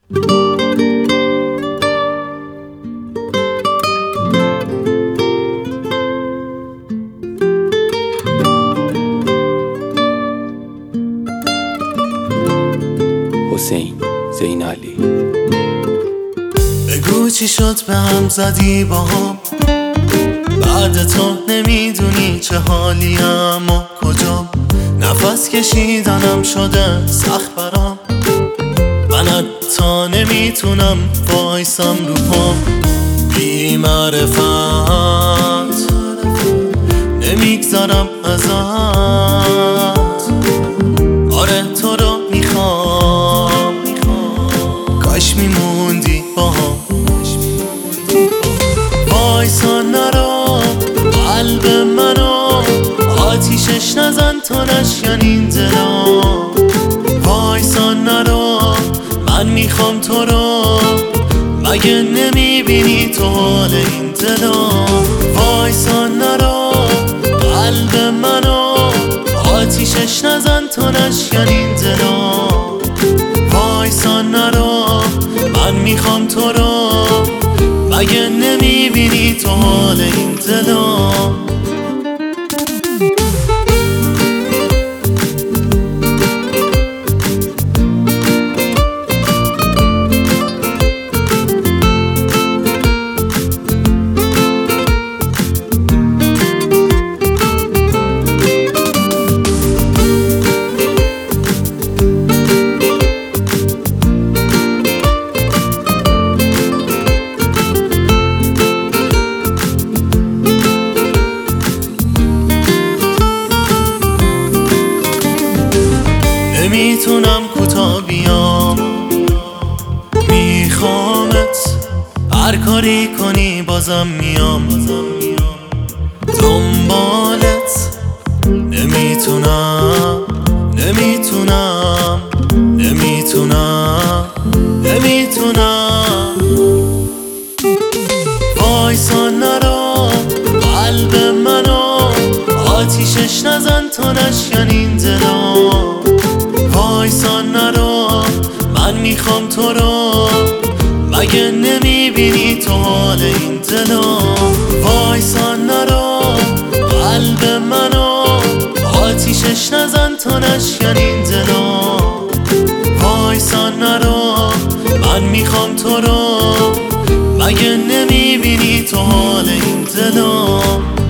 حسین زینالی. بگو چی شد به هم زدی با هم، بعد تو نمیدونی چه حالی اما کجا. نفس کشیدنم شده سخت برام، من حتی نمیتونم وایسم رو پام. بی معرفت نمیگذرم ازت، آره تو رو میخوام، کاش میموندی با هم. وایسا نرو قلب منو، آتیشش نزن تا نشکن این دلا. وایسا نرو من میخوام تو رو، مگه نمیبینی تو حال این دلا. وایسا نرو قلب منو، آتیشش نزن تا نشکن این دلا. وایسا نرو من میخوام تو رو، مگه نمیبینی تو حال این دلا. نمیتونم کوتا بیام، میخوامت، هر کاری کنی بازم میام دنبالت. نمیتونم نمیتونم نمیتونم نمیتونم. وایسا نرو قلب منو، آتیشش نزن تا نشکن این دلا. وایسا نرو من میخوام تو رو، مگه نمیبینی تو حال این دلا. وایسا نرو قلب منو، آتیشش نزن تا نشکن این دلا. وایسا نرو من میخوام تو رو، مگه نمیبینی تو حال این دلا.